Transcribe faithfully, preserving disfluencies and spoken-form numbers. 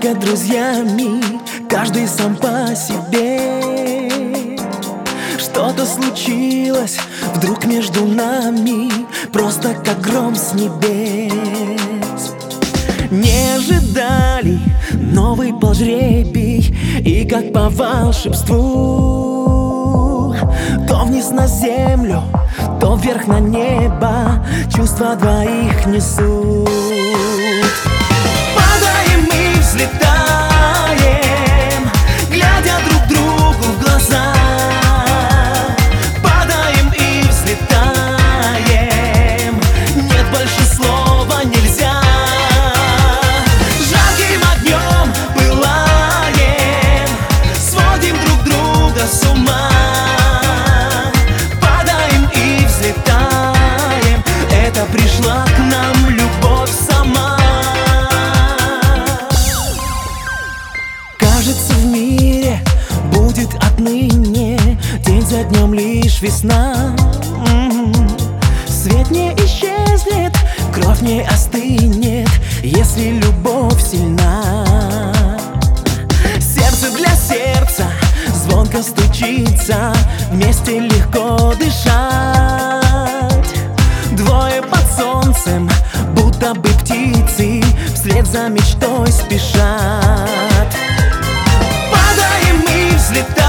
только друзьями, каждый сам по себе. Что-то случилось вдруг между нами, просто как гром с небес. Не ожидали, новый пал жребий, и как по волшебству то вниз на землю, то вверх на небо чувства двоих несут. Падаем и взлетаем, глядя друг другу в глаза. Падаем и взлетаем, нет больше слова нельзя. Жарким огнем пылаем, сводим друг друга с ума. Падаем и взлетаем, это пришла к нам любовь сама. Кажется, в мире будет отныне день за днем лишь весна. М-м-м. Свет не исчезнет, кровь не остынет, если любовь сильна. Сердце для сердца звонко стучится, вместе легко дышать. Двое под солнцем, будто бы птицы, вслед за мечтой спешат. Падаем и взлетаем,